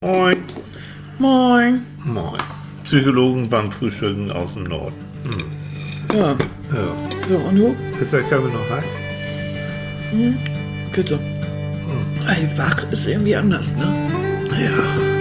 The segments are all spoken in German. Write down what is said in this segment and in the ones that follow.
Moin. Moin. Moin. Psychologen beim Frühstücken aus dem Norden. Ja. Ja. So, und du? Ist der Kaffee noch heiß? Bitte. Ey, wach ist irgendwie anders, ne? Ja.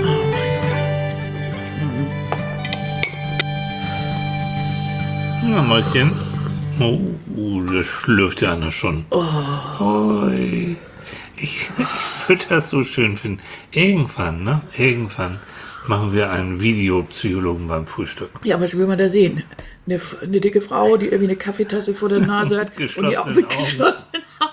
Ja, Mäuschen. Oh, das schlürft ja einer schon. Oi. Ich würde das so schön finden. Irgendwann machen wir einen Videopsychologen beim Frühstück. Ja, was will man da sehen? Eine dicke Frau, die irgendwie eine Kaffeetasse vor der Nase hat und die auch mit geschlossenen Augen.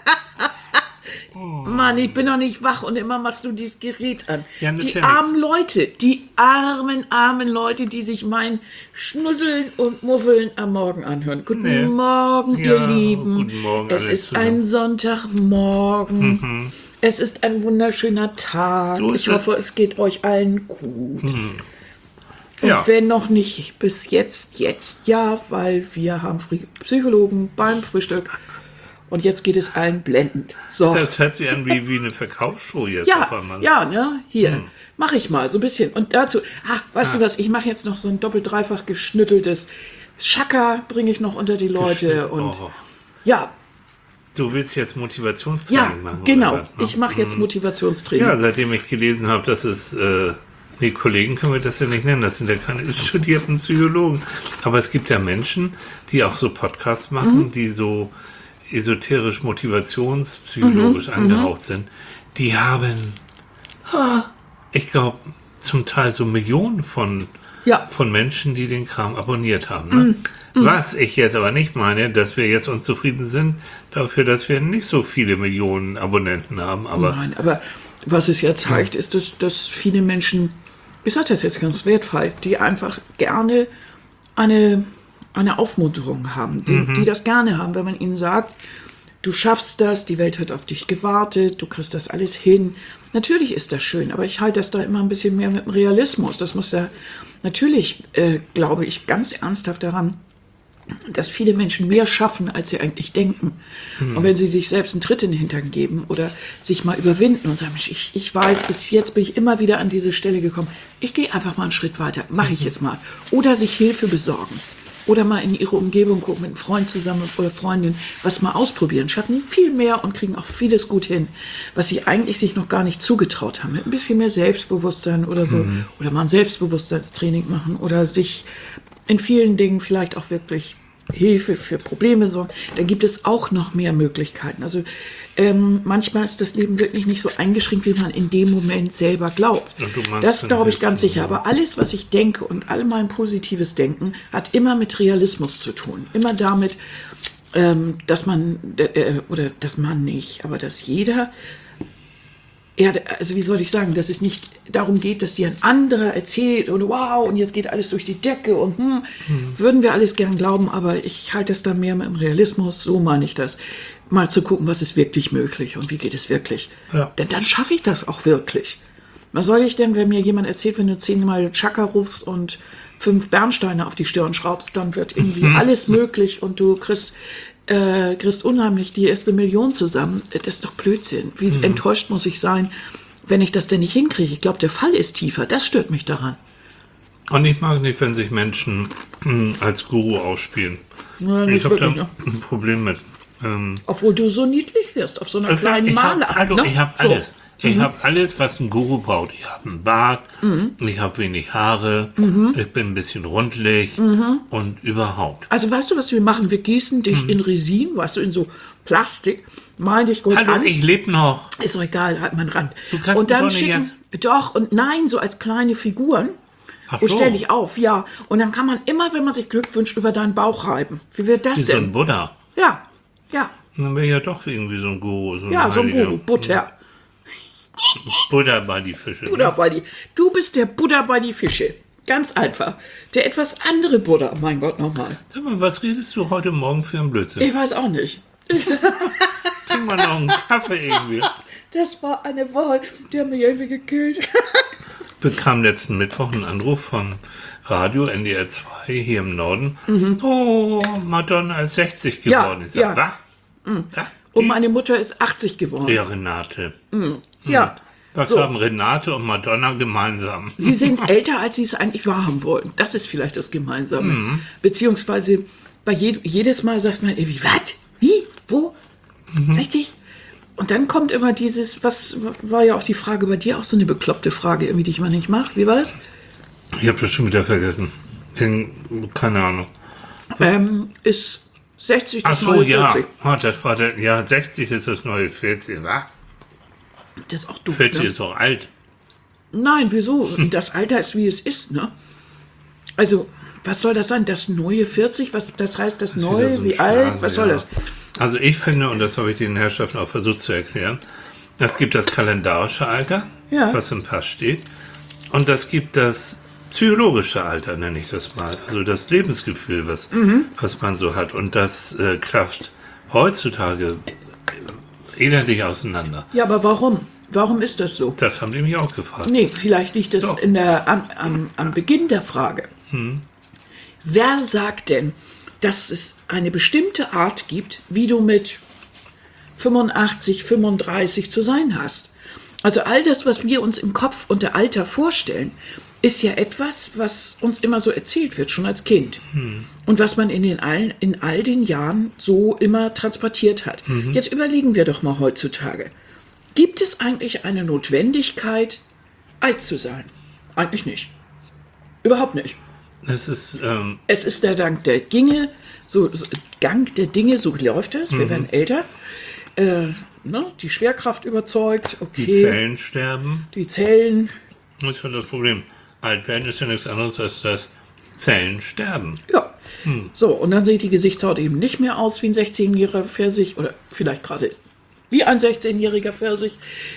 Mann, ich bin noch nicht wach und immer machst du dieses Gerät an. Ja, die armen Leute, die armen Leute, die sich mein Schnusseln und Muffeln am Morgen anhören. Guten Morgen, ihr Lieben. Guten Morgen, es ist zusammen. Ein Sonntagmorgen. Es ist ein wunderschöner Tag. So ich hoffe, es geht euch allen gut. Und wenn noch nicht, bis jetzt ja, weil wir haben Psychologen beim Frühstück. Und jetzt geht es allen blendend. So. Das hört sich an wie eine Verkaufsshow jetzt. Ja, ne? Hier, mache ich mal so ein bisschen. Und dazu, weißt du was, ich mache jetzt noch so ein doppelt-dreifach geschnütteltes Schakka, bringe ich noch unter die Leute. Und ja. Du willst jetzt Motivationstraining machen? Ja, genau. Oder was, ne? Ich mache jetzt Motivationstraining. Ja, seitdem ich gelesen habe, dass es... Die Kollegen können wir das ja nicht nennen, das sind ja keine studierten Psychologen. Aber es gibt ja Menschen, die auch so Podcasts machen, die so esoterisch motivationspsychologisch angehaucht sind. Die haben, ich glaube, zum Teil so Millionen von Menschen, die den Kram abonniert haben. Ne? Was ich jetzt aber nicht meine, dass wir jetzt unzufrieden sind dafür, dass wir nicht so viele Millionen Abonnenten haben. Nein, aber was es ja zeigt, ist, dass viele Menschen, ich sage das jetzt ganz wertfrei, die einfach gerne eine Aufmunterung haben, die das gerne haben, wenn man ihnen sagt, du schaffst das, die Welt hat auf dich gewartet, du kriegst das alles hin. Natürlich ist das schön, aber ich halte das da immer ein bisschen mehr mit dem Realismus. Das muss ja, natürlich glaube ich ganz ernsthaft daran, dass viele Menschen mehr schaffen, als sie eigentlich denken. Und wenn sie sich selbst einen Tritt in den Hintern geben oder sich mal überwinden und sagen, ich weiß, bis jetzt bin ich immer wieder an diese Stelle gekommen, ich gehe einfach mal einen Schritt weiter, mache ich jetzt mal. Oder sich Hilfe besorgen. Oder mal in ihre Umgebung gucken, mit einem Freund zusammen oder Freundin, was mal ausprobieren. Schaffen die viel mehr und kriegen auch vieles gut hin, was sie eigentlich sich noch gar nicht zugetraut haben. Mit ein bisschen mehr Selbstbewusstsein oder so. Oder mal ein Selbstbewusstseinstraining machen oder sich in vielen Dingen vielleicht auch wirklich Hilfe für Probleme sorgen. Dann gibt es auch noch mehr Möglichkeiten. Also manchmal ist das Leben wirklich nicht so eingeschränkt, wie man in dem Moment selber glaubt. Das glaube ich ganz sicher. Aber alles, was ich denke und all mein positives Denken, hat immer mit Realismus zu tun. Immer damit, dass man, oder dass man nicht, aber dass jeder, also wie soll ich sagen, dass es nicht darum geht, dass dir ein anderer erzählt und wow, und jetzt geht alles durch die Decke und würden wir alles gern glauben, aber ich halte es da mehr mit dem Realismus, so meine ich das. Mal zu gucken, was ist wirklich möglich und wie geht es wirklich. Ja. Denn dann schaffe ich das auch wirklich. Was soll ich denn, wenn mir jemand erzählt, wenn du 10-mal Chakra rufst und 5 Bernsteine auf die Stirn schraubst, dann wird irgendwie alles möglich und du kriegst unheimlich die erste Million zusammen. Das ist doch Blödsinn. Wie enttäuscht muss ich sein, wenn ich das denn nicht hinkriege? Ich glaube, der Fall ist tiefer. Das stört mich daran. Und ich mag nicht, wenn sich Menschen als Guru ausspielen. Ja, ich habe da ein Problem mit. Obwohl du so niedlich wirst, auf so einer kleinen Male. Ich habe alles. Ich habe alles, was ein Guru braucht. Ich habe einen Bart, ich habe wenig Haare, ich bin ein bisschen rundlich und überhaupt. Also weißt du, was wir machen? Wir gießen dich in Resin, weißt du, in so Plastik, malen dich gut an. Ich lebe noch. Ist doch egal, halt mein Rand. Du kannst und dann doch schicken, doch und nein, so als kleine Figuren. Und stell dich auf, ja. Und dann kann man immer, wenn man sich Glück wünscht, über deinen Bauch reiben. Wie wird das denn? Wie so ein Buddha. Ja. Dann wäre ja doch irgendwie so ein Guru. So ein Guru, Butter. Buddha bei die Fische. Du bist der Buddha bei die Fische. Ganz einfach. Der etwas andere Buddha, mein Gott, nochmal. Sag mal, was redest du heute Morgen für einen Blödsinn? Ich weiß auch nicht. Trink mal noch einen Kaffee irgendwie. Das war eine Wahl, die haben mich irgendwie gekillt. Bekam letzten Mittwoch einen Anruf vom Radio NDR 2 hier im Norden. Oh, Madonna ist 60 geworden. Ich sag, was? Und meine Mutter ist 80 geworden. Ja, Renate. Ja, Was So. haben Renate und Madonna gemeinsam? Sie sind älter, als sie es eigentlich wahrhaben wollen. Das ist vielleicht das Gemeinsame. Beziehungsweise jedes Mal sagt man, wie, was? Wie? Wo? 60? Und dann kommt immer dieses, was war ja auch die Frage bei dir, auch so eine bekloppte Frage, irgendwie, die ich mal nicht mache. Wie war das? Ich habe das schon wieder vergessen. Keine Ahnung. Ist 60 das Ach so, neue ja. 40? Das war ja, 60 ist das neue 40, wa? Das ist auch doof, 40 ne? ist doch alt. Nein, wieso? Das Alter ist, wie es ist, ne? Also, was soll das sein? Das neue 40? Was, das heißt das Wieder neue? so ein Wie Schlage, alt? Was soll ja. das? Also ich finde, und das habe ich den Herrschaften auch versucht zu erklären, es gibt das kalendarische Alter, Ja. was im Pass steht, und es gibt das psychologische Alter, nenne ich das mal. Also das Lebensgefühl, was man so hat. Und das klafft heutzutage elendig auseinander. Ja, aber warum? Warum ist das so? Das haben die mich auch gefragt. Nee, vielleicht liegt das Doch. am Beginn der Frage. Wer sagt denn, dass es eine bestimmte Art gibt, wie du mit 85, 35 zu sein hast? Also all das, was wir uns im Kopf unter Alter vorstellen, ist ja etwas, was uns immer so erzählt wird, schon als Kind. Und was man in all den Jahren so immer transportiert hat. Jetzt überlegen wir doch mal heutzutage. Gibt es eigentlich eine Notwendigkeit, alt zu sein? Eigentlich nicht. Überhaupt nicht. Es ist, Es ist der Gang der Dinge, Gang der Dinge, so läuft es. Wir werden älter. Die Schwerkraft überzeugt. Okay. die Zellen sterben. Die Zellen. Das ist ja das Problem. Alt werden ist ja nichts anderes als das Zellen sterben. Ja. So, und dann sieht die Gesichtshaut eben nicht mehr aus wie ein 16-jähriger Pfirsich oder vielleicht gerade wie ein 16-jähriger Pfirsich.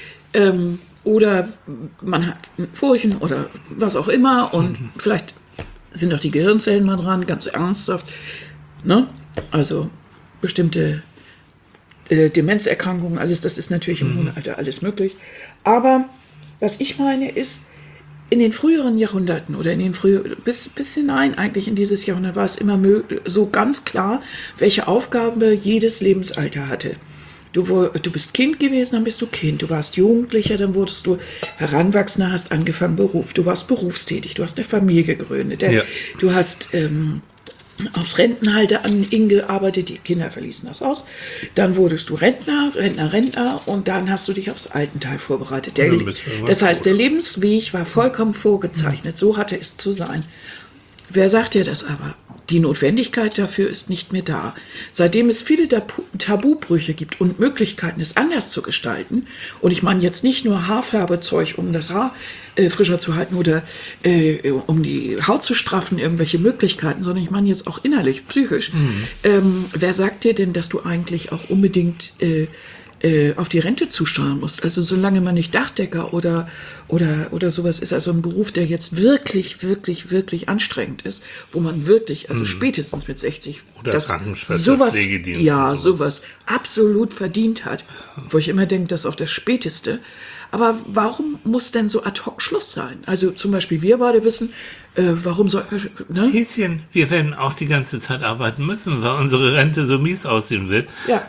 Oder man hat Furchen oder was auch immer und vielleicht sind auch die Gehirnzellen mal dran, ganz ernsthaft. Ne? Also bestimmte Demenzerkrankungen, alles, das ist natürlich im hohen Alter alles möglich. Aber was ich meine ist, in den früheren Jahrhunderten oder bis hinein eigentlich in dieses Jahrhundert war es immer so ganz klar, welche Aufgabe jedes Lebensalter hatte. Du bist Kind gewesen, dann bist du Kind. Du warst Jugendlicher, dann wurdest du Heranwachsender, hast angefangen Beruf. Du warst berufstätig, du hast eine Familie gegründet. Ja. Du hast aufs Rentenalter hingearbeitet, die Kinder verließen das Haus. Dann wurdest du Rentner und dann hast du dich aufs Altenteil vorbereitet. dann bist du Das heißt, tot. der Lebensweg war vollkommen vorgezeichnet. So hatte es zu sein. Wer sagt dir das aber? Die Notwendigkeit dafür ist nicht mehr da. Seitdem es viele Tabubrüche gibt und Möglichkeiten, es anders zu gestalten, und ich meine jetzt nicht nur Haarfärbezeug, um das Haar frischer zu halten oder um die Haut zu straffen, irgendwelche Möglichkeiten, sondern ich meine jetzt auch innerlich, psychisch. Wer sagt dir denn, dass du eigentlich auch unbedingt auf die Rente zusteuern musst? Also solange man nicht Dachdecker oder sowas ist, also ein Beruf, der jetzt wirklich, wirklich, wirklich anstrengend ist, wo man wirklich, also spätestens mit 60, Oder das Krankenschwester, sowas, Pflegedienst ja, und sowas. sowas absolut verdient hat, wo ich immer denke, das ist auch das Späteste. Aber warum muss denn so ad hoc Schluss sein? Also zum Beispiel wir beide wissen, warum sollten wir, ne? Häschen, wir werden auch die ganze Zeit arbeiten müssen, weil unsere Rente so mies aussehen wird. Ja.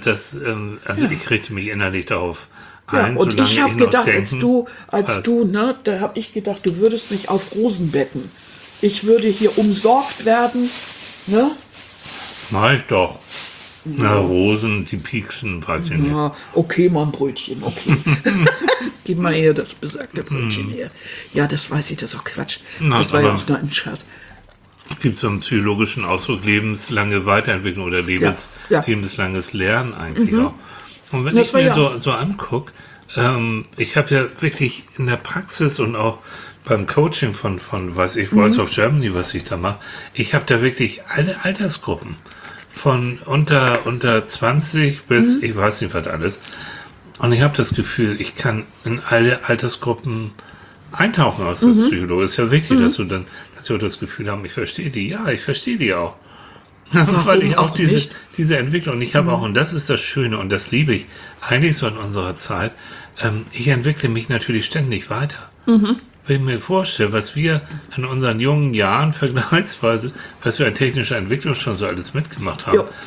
Ich richte mich innerlich darauf Ja, ein, und solange ich habe noch gedacht, denken, als du, ne, da habe ich gedacht, du würdest mich auf Rosen betten. Ich würde hier umsorgt werden, ne? mach ich doch. Na, Rosen, die pieksen, weiß ich nicht. Ja, okay, mal ein Brötchen, okay. Gib mal eher das besagte Brötchen her. Ja, das weiß ich, das ist auch Quatsch. Na, Das war ja aber- auch nur ein Scherz. Es gibt so einen psychologischen Ausdruck, lebenslange Weiterentwicklung oder Ja. lebenslanges Lernen eigentlich auch. Und wenn Das ich war mir ja- so angucke, ich habe ja wirklich in der Praxis und auch beim Coaching von Voice of Germany, was ich da mache, ich habe da wirklich alle Altersgruppen. Von unter 20 bis, ich weiß nicht was alles. Und ich habe das Gefühl, ich kann in alle Altersgruppen eintauchen als Psychologe. Ist ja wichtig, dass wir auch das Gefühl haben, ich verstehe die. Ja, ich verstehe die auch. Weil ich auch nicht? diese Entwicklung, und ich habe auch, und das ist das Schöne, und das liebe ich eigentlich so in unserer Zeit, ich entwickle mich natürlich ständig weiter. Wenn ich mir vorstelle, was wir in unseren jungen Jahren vergleichsweise, was wir an technischer Entwicklung schon so alles mitgemacht haben. Ja.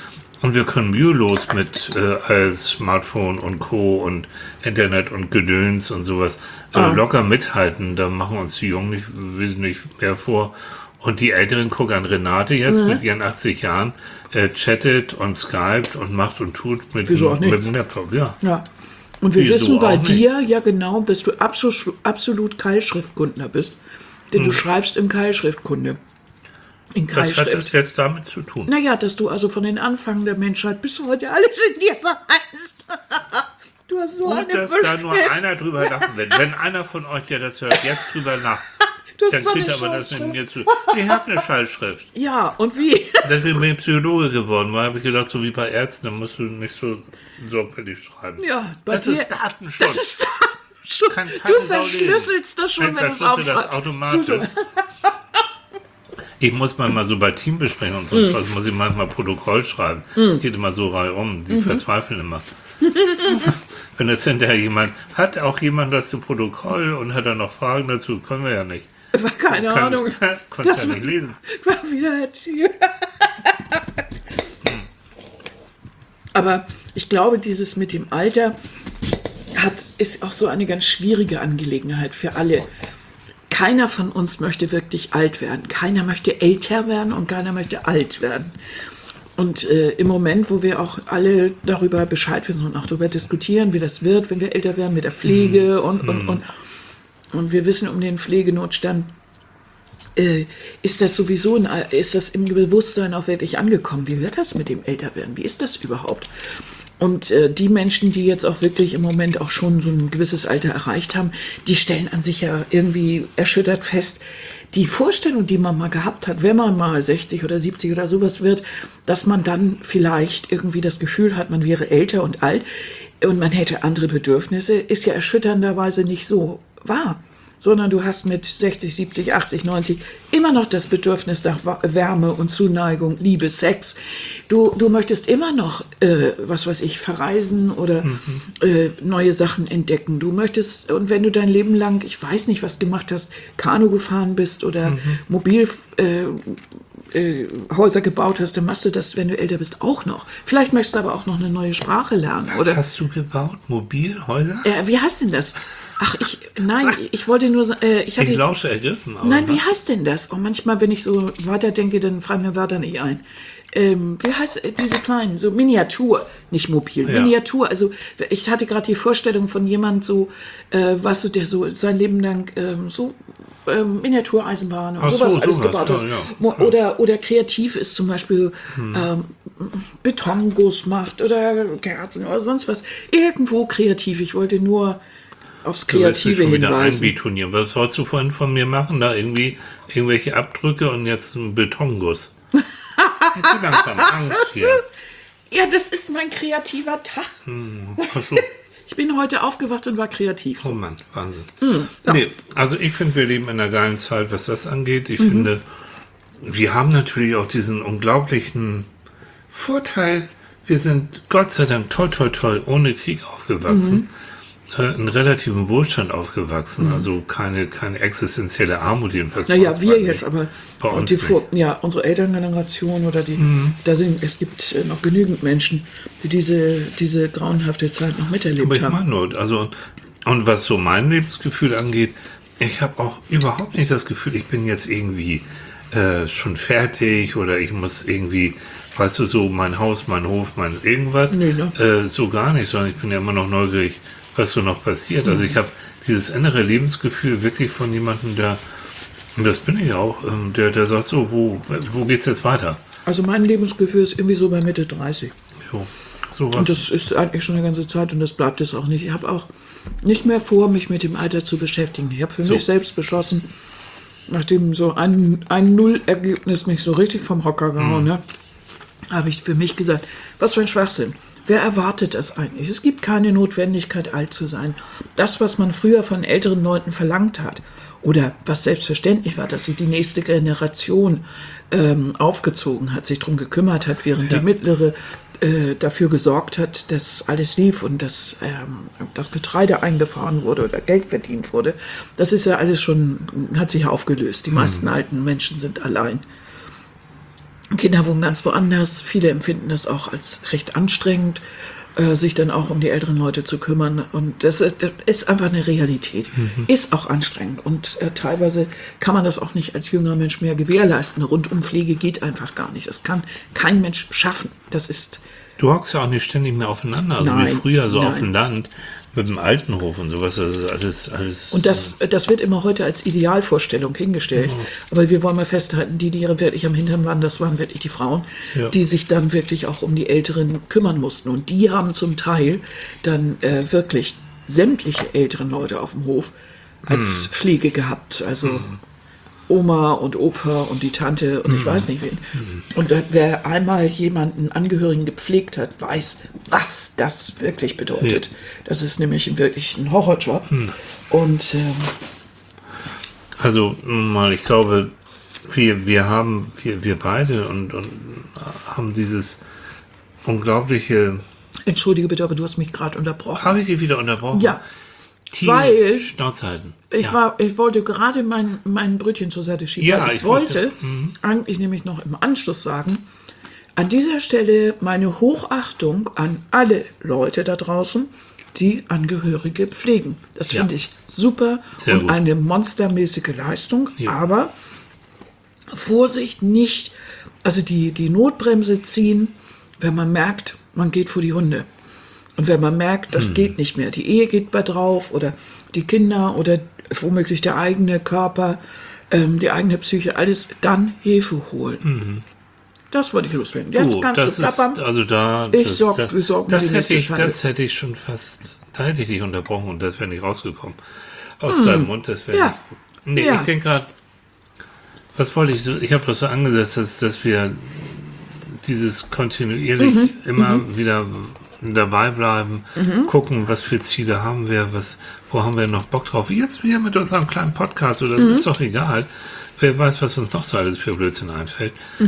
Und wir können mühelos mit als Smartphone und Co. und Internet und Gedöns und sowas locker mithalten. Da machen uns die Jungen nicht wesentlich mehr vor. Und die Älteren gucken an Renate jetzt mit ihren 80 Jahren, chattet und skypt und macht und tut mit dem Laptop. Ja. Und wir wissen bei dir ja genau, dass du absolut Keilschriftkundler bist. Denn du schreibst im Keilschriftkunde. In Was hat das jetzt damit zu tun? Naja, dass du also von den Anfang der Menschheit bis heute alles in dir verheißt. Du hast so eine dass da nur einer drüber lachen will. Wenn einer von euch, der das hört, jetzt drüber lacht, dann kriegt aber das mit mir zu. Ich habe eine Schallschrift. Ja, und wie? Deswegen bin ich Psychologe geworden, weil habe ich gedacht, so wie bei Ärzten, dann musst du nicht so sorgfältig schreiben. Ja, das ist Datenschutz. Das ist Datenschutz. Du verschlüsselst das schon, wenn du es aufschreibst. Das automatisch. Ich muss mal so bei Teambesprechungen und sonst was, muss ich manchmal Protokoll schreiben. Es geht immer so reihum, die verzweifeln immer. Wenn es hinterher hat auch jemand das zu Protokoll und hat er noch Fragen dazu, können wir ja nicht. Keine Ahnung. Konntest ja nicht lesen. War wieder Tier. Aber ich glaube, dieses mit dem Alter ist auch so eine ganz schwierige Angelegenheit für alle. Keiner von uns möchte wirklich alt werden. Keiner möchte älter werden und keiner möchte alt werden. Und im Moment, wo wir auch alle darüber Bescheid wissen und auch darüber diskutieren, wie das wird, wenn wir älter werden mit der Pflege und wir wissen um den Pflegenotstand, ist das sowieso, ist das im Bewusstsein auch wirklich angekommen? Wie wird das mit dem Älterwerden? Wie ist das überhaupt? Und die Menschen, die jetzt auch wirklich im Moment auch schon so ein gewisses Alter erreicht haben, die stellen an sich ja irgendwie erschüttert fest, die Vorstellung, die man mal gehabt hat, wenn man mal 60 oder 70 oder sowas wird, dass man dann vielleicht irgendwie das Gefühl hat, man wäre älter und alt und man hätte andere Bedürfnisse, ist ja erschütternderweise nicht so wahr. Sondern du hast mit 60, 70, 80, 90 immer noch das Bedürfnis nach Wärme und Zuneigung, Liebe, Sex. Du möchtest immer noch, verreisen oder neue Sachen entdecken. Du möchtest, und wenn du dein Leben lang, ich weiß nicht, was gemacht hast, Kanu gefahren bist oder Häuser gebaut hast, dann machst du das, wenn du älter bist, auch noch. Vielleicht möchtest du aber auch noch eine neue Sprache lernen. Was hast du gebaut? Mobilhäuser? Wie heißt denn das? Ach, ich wollte nur sagen, ich lausche ergriffen. Nein, wie heißt denn das? Und manchmal, wenn ich so weiterdenke, dann fallen mir Wörter nicht ein. Wie heißt diese kleinen, so Miniatur, nicht mobil, ja. Miniatur. Also ich hatte gerade die Vorstellung von jemand so, der so sein Leben lang Miniatureisenbahn und sowas alles gebaut hat. Ja. Oder kreativ ist, zum Beispiel Betonguss macht oder Kerzen oder sonst was. Irgendwo kreativ. Ich wollte nur aufs Kreative hinweisen. Was wolltest du vorhin von mir machen? Da irgendwelche Abdrücke und jetzt ein Betonguss. Ich bin langsam Angst hier. Ja, das ist mein kreativer Tag. Ich bin heute aufgewacht und war kreativ. Oh Mann, Wahnsinn. Ja. Nee, also ich finde, wir leben in einer geilen Zeit, was das angeht. Ich finde, wir haben natürlich auch diesen unglaublichen Vorteil. Wir sind Gott sei Dank toll ohne Krieg aufgewachsen. In relativen Wohlstand aufgewachsen, also keine existenzielle Armut jedenfalls. Naja, wir jetzt aber bei uns unsere Elterngeneration oder es gibt noch genügend Menschen, die diese grauenhafte Zeit noch miterlebt haben. Aber ich meine nur, und was so mein Lebensgefühl angeht, ich habe auch überhaupt nicht das Gefühl, ich bin jetzt irgendwie schon fertig oder ich muss irgendwie, weißt du, so mein Haus, mein Hof, mein irgendwas, so gar nicht, sondern ich bin ja immer noch neugierig, was so noch passiert. Also ich habe dieses innere Lebensgefühl wirklich von jemandem, und das bin ich auch, der sagt so, wo geht's jetzt weiter? Also mein Lebensgefühl ist irgendwie so bei Mitte 30. Jo, sowas. Und das ist eigentlich schon eine ganze Zeit und das bleibt es auch nicht. Ich habe auch nicht mehr vor, mich mit dem Alter zu beschäftigen. Ich habe für mich selbst beschlossen, nachdem so ein Nullergebnis mich so richtig vom Hocker gehauen hat, habe ich für mich gesagt, was für ein Schwachsinn. Wer erwartet das eigentlich? Es gibt keine Notwendigkeit, alt zu sein. Das, was man früher von älteren Leuten verlangt hat, oder was selbstverständlich war, dass sich die nächste Generation aufgezogen hat, sich darum gekümmert hat, während der mittlere dafür gesorgt hat, dass alles lief und dass das Getreide eingefahren wurde oder Geld verdient wurde. Das ist ja alles schon, hat sich aufgelöst. Die meisten alten Menschen sind allein. Kinder wohnen ganz woanders. Viele empfinden das auch als recht anstrengend, sich dann auch um die älteren Leute zu kümmern. Und das ist einfach eine Realität. Ist auch anstrengend. Und teilweise kann man das auch nicht als jüngerer Mensch mehr gewährleisten. Eine Rundumpflege geht einfach gar nicht. Das kann kein Mensch schaffen. Das ist... Du hockst ja auch nicht ständig mehr aufeinander. Also Nein, wie früher so auf nein. dem Land mit dem Altenhof und sowas. Das ist alles... Und das wird immer heute als Idealvorstellung hingestellt. Aber wir wollen mal festhalten, die wirklich am Hintern waren, das waren wirklich die Frauen, Ja. die sich dann wirklich auch um die Älteren kümmern mussten. Und die haben zum Teil dann wirklich sämtliche älteren Leute auf dem Hof als Pflege gehabt. Also Oma und Opa und die Tante und ich weiß nicht wen. Und wer einmal jemanden Angehörigen gepflegt hat, weiß, was das wirklich bedeutet. Ja. Das ist nämlich wirklich ein Horrorjob. Und Also mal, ich glaube, wir beide und haben dieses unglaubliche... entschuldige bitte, aber du hast mich gerade unterbrochen. Habe ich dich wieder unterbrochen? Ja, Team weil- Schnauze halten. Ich wollte gerade mein Brötchen zur Seite schieben. Ja, weil ich wollte- eigentlich nämlich noch im Anschluss sagen, an dieser Stelle meine Hochachtung an alle Leute da draußen, die Angehörige pflegen. Das Ja. finde ich super Sehr und gut. eine monstermäßige Leistung. Ja. Aber Vorsicht, nicht, also die Notbremse ziehen, wenn man merkt, man geht vor die Hunde. Und wenn man merkt, das geht nicht mehr, die Ehe geht bei drauf oder die Kinder oder womöglich der eigene Körper, die eigene Psyche, alles, dann Hilfe holen. Das wollte ich loswerden. Jetzt kannst das du plappern. ist, also da... Ich das- sorg- das- wir sorgen das für die hätte nächste ich, Schande. das hätte ich schon fast... Da hätte ich dich unterbrochen und das wäre nicht rausgekommen. Aus deinem Mund, das wäre Ja. nicht gut. Nee, Ja. ich denke gerade... Was wollte ich so... Ich habe das so angesetzt, dass wir dieses kontinuierlich immer wieder dabei bleiben, gucken, was für Ziele haben wir, wo haben wir noch Bock drauf. Jetzt wieder mit unserem kleinen Podcast, oder ist doch egal. Wer weiß, was uns noch so alles für Blödsinn einfällt.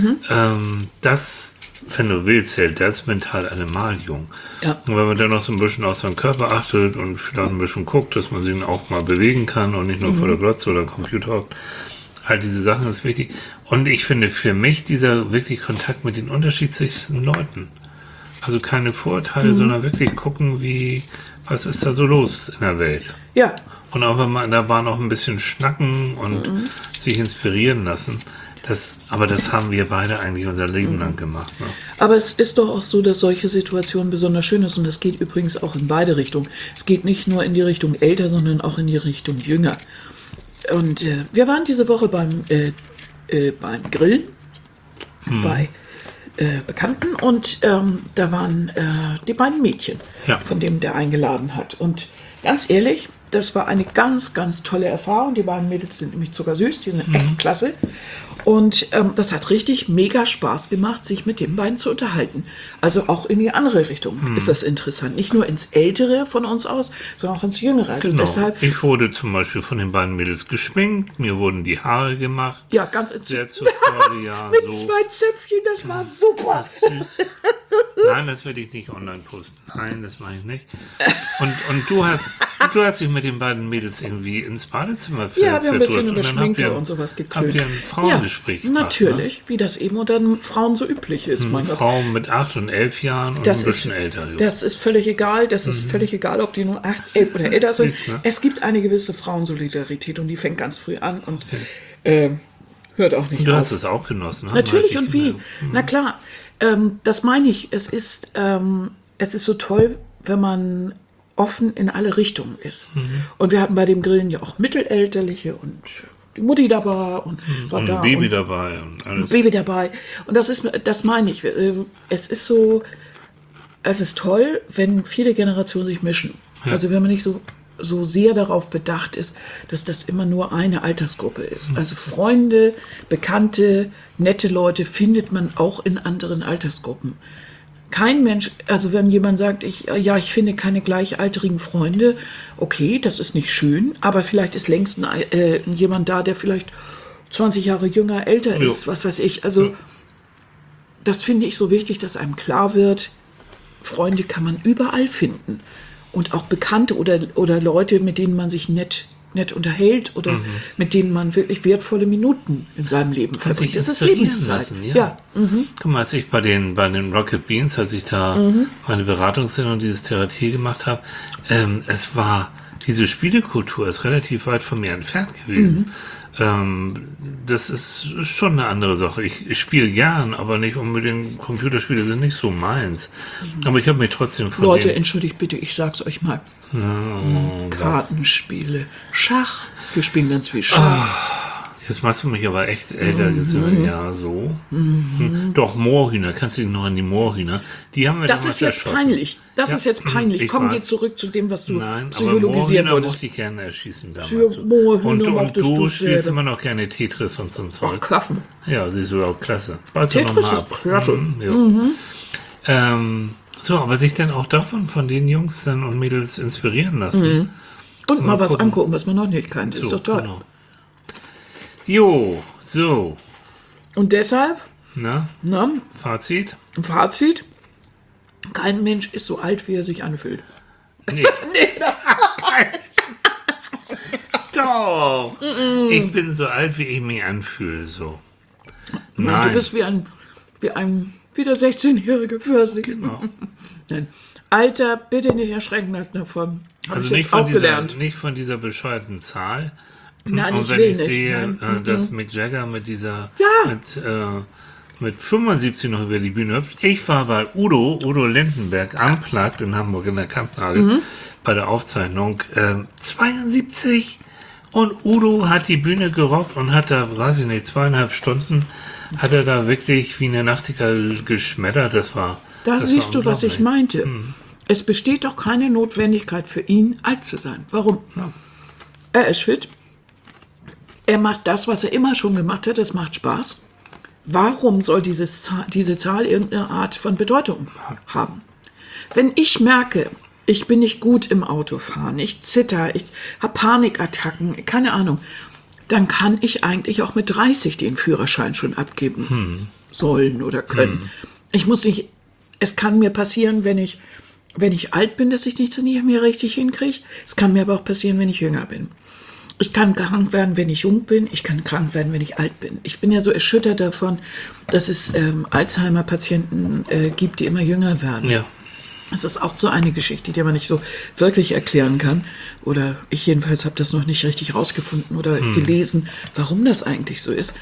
Das, wenn du willst, hält das mental allemal jung. Ja. Und wenn man dann noch so ein bisschen auf seinen Körper achtet und vielleicht ein bisschen guckt, dass man sich auch mal bewegen kann und nicht nur vor der Glotze oder Computer hockt, all diese Sachen ist wichtig. Und ich finde für mich dieser wirklich Kontakt mit den unterschiedlichsten Leuten. Also keine Vorurteile, sondern wirklich gucken, was ist da so los in der Welt. Ja, Und auch wenn man da war noch ein bisschen schnacken und sich inspirieren lassen. Aber das haben wir beide eigentlich unser Leben lang gemacht. Ne? aber es ist doch auch so, dass solche Situationen besonders schön ist und das geht übrigens auch in beide Richtungen. Es geht nicht nur in die Richtung älter, sondern auch in die Richtung jünger. Und wir waren diese Woche beim Grillen bei Bekannten und da waren die beiden Mädchen, Ja. von denen der eingeladen hat. Und ganz ehrlich, das war eine ganz, ganz tolle Erfahrung. Die beiden Mädels sind nämlich zuckersüß, die sind echt klasse. Und das hat richtig mega Spaß gemacht, sich mit den beiden zu unterhalten. Also auch in die andere Richtung ist das interessant. Nicht nur ins Ältere von uns aus, sondern auch ins Jüngere. Also Genau. deshalb, Ich wurde zum Beispiel von den beiden Mädels geschminkt, mir wurden die Haare gemacht. ja, ganz Sehr zur Freude, ja. mit so. 2 Zöpfchen, das war super. Süß. Nein, das werde ich nicht online posten. Nein, das mache ich nicht. Und du hast dich mit den beiden Mädels irgendwie ins Badezimmer Ja, wir haben ein bisschen verdurft über und dann Schminke habt ihr- und sowas Habt geklönt. ihr ein Frauengespräch ja, gemacht, natürlich, wie das eben unter den Frauen so üblich ist. ne? Mein Gott. Frauen mit 8 und 11 Jahren und Das ein ist, bisschen älter. jo. das ist völlig egal. Das ist völlig egal, ob die nur 8, 11 oder älter sind. Süß, ne? Es gibt eine gewisse Frauensolidarität und die fängt ganz früh an und hört auch nicht Du auf. hast es auch genossen. haben Natürlich wir und wie. richtig Na klar, das meine ich. Es ist so toll, wenn man offen in alle Richtungen ist. Und wir hatten bei dem Grillen ja auch Mittelelterliche und die Mutti dabei und war Und da ein Baby und dabei und alles. Baby dabei. Und das meine ich. Es ist so, es ist toll, wenn viele Generationen sich mischen. Also wenn man nicht so sehr darauf bedacht ist, dass das immer nur eine Altersgruppe ist. Also Freunde, Bekannte, nette Leute findet man auch in anderen Altersgruppen. Kein Mensch, also wenn jemand sagt, ich finde keine gleichaltrigen Freunde, okay, das ist nicht schön, aber vielleicht ist längst jemand da, der vielleicht 20 Jahre jünger, älter Jo. ist, was weiß ich. Also das finde ich so wichtig, dass einem klar wird, Freunde kann man überall finden. Und auch Bekannte oder Leute, mit denen man sich nett nett unterhält oder mit denen man wirklich wertvolle Minuten in seinem Leben verbringt. Das ist Lebenszeit. Lassen, ja. Guck mal, als ich bei den Rocket Beans, als ich da meine Beratungssendung, dieses Therapie gemacht habe, diese Spielekultur ist relativ weit von mir entfernt gewesen. Das ist schon eine andere Sache. Ich spiele gern, aber nicht unbedingt, Computerspiele sind nicht so meins. Aber ich habe mich trotzdem von Leute, entschuldigt bitte, ich sag's euch mal. Kartenspiele, Schach. Wir spielen ganz viel Schach. Jetzt machst du mich aber echt älter. Ja, so. Doch, Moorhühner. Kannst du dich noch an die Moorhühner? Die haben wir Das ist jetzt peinlich. Das ist jetzt peinlich. Komm, geh zurück zu dem, was du psychologisiert aber wolltest. mochte ich gerne erschießen damals. Für Moorhühner und du spielst immer noch gerne Tetris und so ein Zeug. Klaffen. Ja, siehst du auch klasse. Weißt Tetris du ist klasse. So, aber sich dann auch davon von den Jungs dann und Mädels inspirieren lassen. Und mal was angucken, was man noch nicht kennt. Ist doch toll. Genau. Jo, so. Und deshalb, Na, Fazit? Fazit, kein Mensch ist so alt, wie er sich anfühlt. Nee. Doch. Ich bin so alt, wie ich mich anfühle, so. Nein. Du bist wie der 16-jährige Pfirsich. Genau. Nein. Alter, bitte nicht erschrecken lassen davon. Habe ich jetzt auch gelernt. Nicht von dieser bescheuerten Zahl. Nein, und wenn ich sehe, dass Mick Jagger mit dieser mit 75 noch über die Bühne hüpft. Ich war bei Udo Lindenberg unplugged in Hamburg in der Kampnagel bei der Aufzeichnung 72 und Udo hat die Bühne gerockt und hat da, weiß ich nicht, 2,5 Stunden hat er da wirklich wie eine Nachtigall geschmettert. Da siehst du, was ich meinte. Es besteht doch keine Notwendigkeit für ihn, alt zu sein. Warum? Ja. Er ist fit. Er macht das, was er immer schon gemacht hat. Es macht Spaß. Warum soll diese Zahl irgendeine Art von Bedeutung haben? Wenn ich merke, ich bin nicht gut im Autofahren, ich zitter, ich habe Panikattacken, keine Ahnung, dann kann ich eigentlich auch mit 30 den Führerschein schon abgeben sollen oder können. Es kann mir passieren, wenn ich alt bin, dass ich nichts mehr richtig hinkriege. Es kann mir aber auch passieren, wenn ich jünger bin. Ich kann krank werden, wenn ich jung bin. Ich kann krank werden, wenn ich alt bin. Ich bin ja so erschüttert davon, dass es Alzheimer-Patienten gibt, die immer jünger werden. Ja. Das ist auch so eine Geschichte, die man nicht so wirklich erklären kann. Oder ich jedenfalls habe das noch nicht richtig rausgefunden oder gelesen, warum das eigentlich so ist.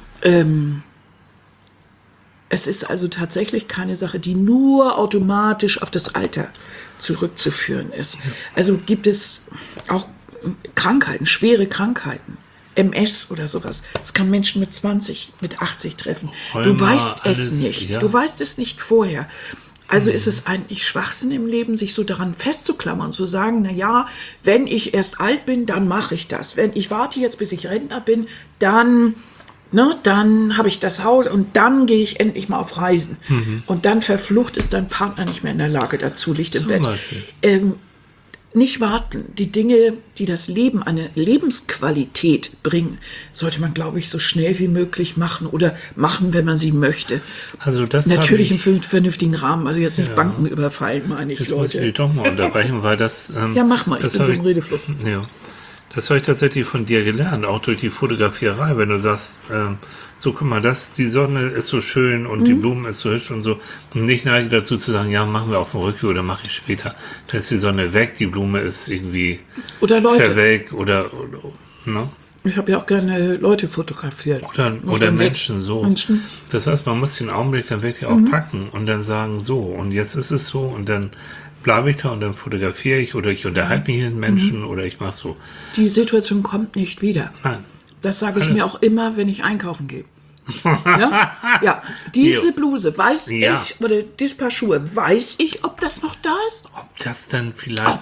Es ist also tatsächlich keine Sache, die nur automatisch auf das Alter zurückzuführen ist. Ja. Also gibt es auch Krankheiten, schwere Krankheiten, MS oder sowas. Es kann Menschen mit 20, mit 80 treffen. Du weißt es nicht. Ja. Du weißt es nicht vorher. Also ist es eigentlich Schwachsinn im Leben, sich so daran festzuklammern, zu sagen, na ja, wenn ich erst alt bin, dann mache ich das. Wenn ich warte jetzt, bis ich Rentner bin, dann habe ich das Haus und dann gehe ich endlich mal auf Reisen. Und dann verflucht ist dein Partner nicht mehr in der Lage dazu, liegt im Bett. Nicht warten. Die Dinge, die das Leben, eine Lebensqualität bringen, sollte man, glaube ich, so schnell wie möglich machen oder machen, wenn man sie möchte. Also das natürlich im vernünftigen Rahmen, also jetzt nicht Banken überfallen, meine ich, jetzt Leute. Muss ich doch mal unterbrechen, weil das... ja, mach mal, ich bin so im Redefluss. Ja, das habe ich tatsächlich von dir gelernt, auch durch die Fotografierei, wenn du sagst, so, guck mal, die Sonne ist so schön und die Blumen ist so hübsch und so. Und nicht neige dazu zu sagen, ja, machen wir auf dem Rückweg oder mache ich später. Da ist die Sonne weg, die Blume ist irgendwie oder Leute. verwelkt oder ne? Ich habe ja auch gerne Leute fotografiert. Oder Menschen so. Menschen. Das heißt, man muss den Augenblick dann wirklich auch packen und dann sagen, so, und jetzt ist es so und dann bleibe ich da und dann fotografiere ich oder ich unterhalte mich mit Menschen oder ich mache so. Die Situation kommt nicht wieder. Nein. Das sage ich mir auch immer, wenn ich einkaufen gehe. Ja, diese Bluse, weiß ich, oder dieses Paar Schuhe, weiß ich, ob das noch da ist? Ob das dann vielleicht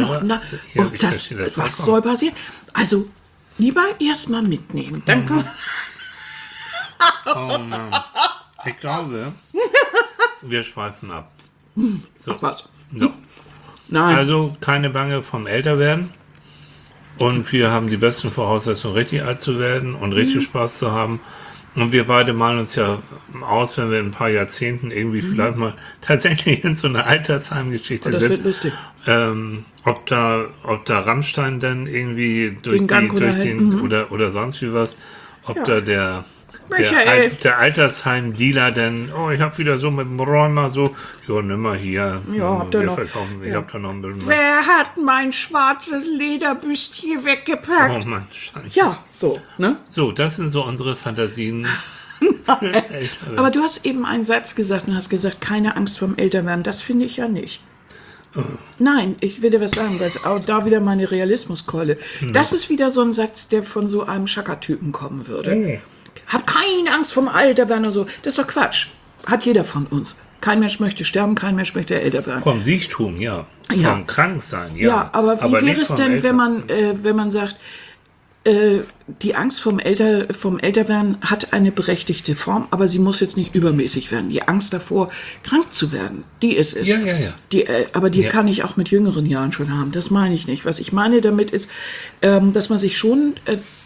was soll passieren? Also, lieber erstmal mitnehmen. Dann kommt... Oh Mann. Ich glaube, wir schweifen ab. So. Ach was? Ja. Nein. Also, keine Bange vom Älterwerden. Und wir haben die besten Voraussetzungen, richtig alt zu werden und richtig Spaß zu haben. Und wir beide malen uns ja aus, wenn wir in ein paar Jahrzehnten irgendwie vielleicht mal tatsächlich in so einer Altersheimgeschichte Das sind. wird lustig. Ob da Rammstein dann irgendwie oder sonst wie was, ob da der Altersheim-Dealer dann, ich habe wieder so mit dem Räumer so, nimm mal hier, habt ihr noch? verkaufen, ich hab da noch ein bisschen Wer hat mein schwarzes Lederbüstchen weggepackt? Oh Mann, Scheiße. Ja, so, ne? So, das sind so unsere Fantasien. Aber du hast eben einen Satz gesagt und hast gesagt, keine Angst vorm Älterwerden. Das finde ich ja nicht. Nein, ich will dir was sagen, weil auch da wieder meine Realismuskeule. Das ist wieder so ein Satz, der von so einem Schackertypen kommen würde. Hab keine Angst vom Älterwerden und so. Das ist doch Quatsch. Hat jeder von uns. Kein Mensch möchte sterben, kein Mensch möchte älter werden. Vom Siechtum, ja. Vom Kranksein, ja. Ja, aber wie wäre es denn, wenn man sagt, die Angst vom Älterwerden hat eine berechtigte Form, aber sie muss jetzt nicht übermäßig werden. Die Angst davor, krank zu werden, die ist es. Ja. Aber die kann ich auch mit jüngeren Jahren schon haben. Das meine ich nicht. Was ich meine damit ist, dass man sich schon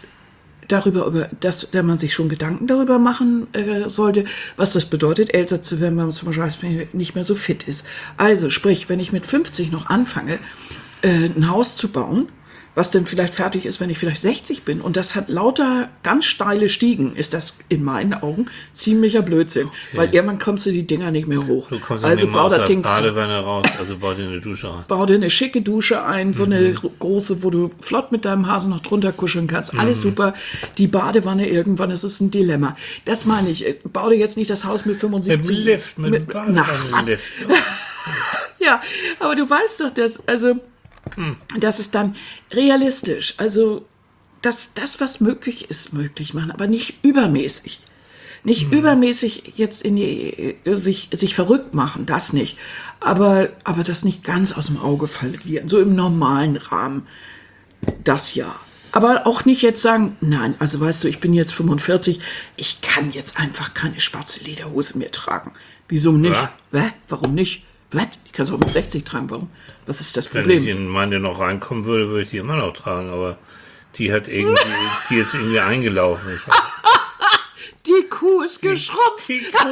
dass man sich schon Gedanken darüber machen sollte, was das bedeutet, älter zu werden, wenn man zum Beispiel nicht mehr so fit ist. Also sprich, wenn ich mit 50 noch anfange, ein Haus zu bauen, was denn vielleicht fertig ist, wenn ich vielleicht 60 bin, und das hat lauter ganz steile Stiegen, ist das in meinen Augen ziemlicher Blödsinn, weil irgendwann kommst du die Dinger nicht mehr hoch. Du kommst also bau das Ding, Badewanne raus, also bau dir eine Dusche ein. Bau dir eine schicke Dusche ein, so eine große, wo du flott mit deinem Hasen noch drunter kuscheln kannst. Alles super. Die Badewanne irgendwann, das ist ein Dilemma. Das meine ich. Bau dir jetzt nicht das Haus mit 75. Mit Lift, mit Badewanne-Lift. Ja, aber du weißt doch, das ist dann realistisch. Also, das, was möglich ist, möglich machen, aber nicht übermäßig. Nicht übermäßig jetzt sich verrückt machen, das nicht. Aber das nicht ganz aus dem Auge verlieren, so im normalen Rahmen. Das ja. Aber auch nicht jetzt sagen, nein, also weißt du, ich bin jetzt 45, ich kann jetzt einfach keine schwarze Lederhose mehr tragen. Wieso nicht? Warum nicht? Die kannst du auch mit 60 tragen. Warum? Was ist das Problem? Wenn ich in meine noch reinkommen würde ich die immer noch tragen, aber die ist irgendwie eingelaufen. Die Kuh ist geschrumpft.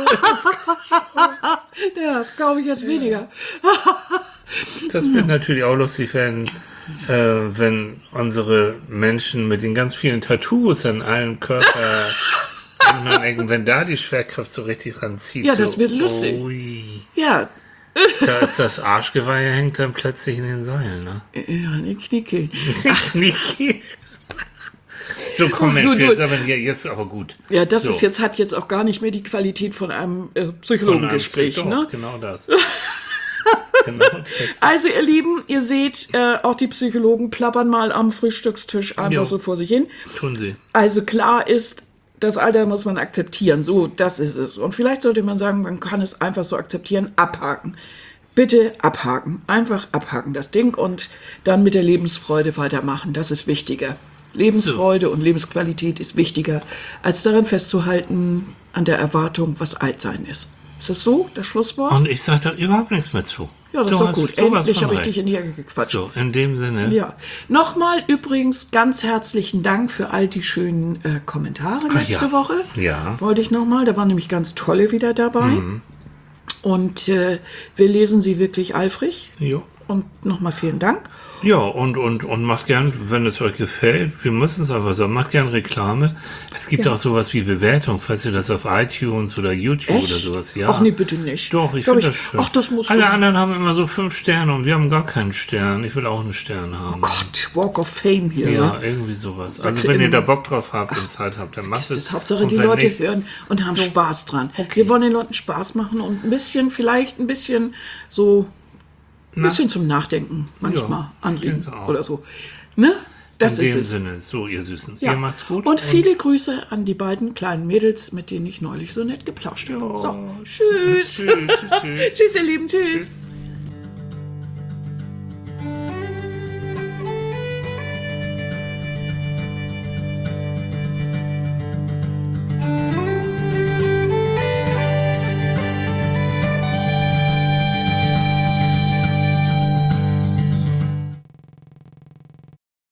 Ja, das glaube ich jetzt weniger. Das wird natürlich auch lustig, wenn unsere Menschen mit den ganz vielen Tattoos an allen Körper, wenn da die Schwerkraft so richtig ranzieht. Ja, das wird lustig. Ja. Da ist das Arschgeweih, hängt dann plötzlich in den Seilen, ne? Ja, eine Kniekehlen. So, komm, Mensch, jetzt aber gut. Ja, das hat jetzt auch gar nicht mehr die Qualität von einem Psychologengespräch, ne? Genau das. Also, ihr Lieben, ihr seht, auch die Psychologen plappern mal am Frühstückstisch einfach so vor sich hin. Tun sie. Also, klar ist, das Alter muss man akzeptieren. So, das ist es. Und vielleicht sollte man sagen, man kann es einfach so akzeptieren, abhaken. Bitte abhaken. Einfach abhaken das Ding und dann mit der Lebensfreude weitermachen. Das ist wichtiger. Lebensfreude und Lebensqualität ist wichtiger, als daran festzuhalten, an der Erwartung, was Altsein ist. Ist das so, das Schlusswort? Und ich sage da überhaupt nichts mehr zu. Ja, das ist doch gut. Endlich habe ich dich in die Ecke gequatscht. So, in dem Sinne. Ja. Nochmal übrigens ganz herzlichen Dank für all die schönen Kommentare letzte Woche. Ja. Wollte ich nochmal. Da waren nämlich ganz tolle wieder dabei. Und wir lesen sie wirklich eifrig. Jo. Und nochmal vielen Dank. Ja, und macht gern, wenn es euch gefällt, wir müssen es einfach sagen, macht gern Reklame. Es gibt auch sowas wie Bewertung, falls ihr das auf iTunes oder YouTube oder sowas, ja. Ach nee, bitte nicht. Doch, ich finde das schön. Ach, das muss Alle anderen haben immer so 5 Sterne und wir haben gar keinen Stern. Ich will auch einen Stern haben. Oh Gott, Walk of Fame hier. Ja, ne? irgendwie sowas. Also wenn ihr da Bock drauf habt und Zeit habt, dann macht es. Das ist Hauptsache, die Leute hören und haben Spaß dran. Okay. Wir wollen den Leuten Spaß machen und ein bisschen so ein bisschen zum Nachdenken manchmal anregen oder so. Ne? Das ist es. In dem Sinne, so ihr Süßen. Ja. Ihr macht's gut. Und viele Grüße an die beiden kleinen Mädels, mit denen ich neulich so nett geplauscht habe. So, tschüss. Tschüss. Tschüss, ihr Lieben. Tschüss.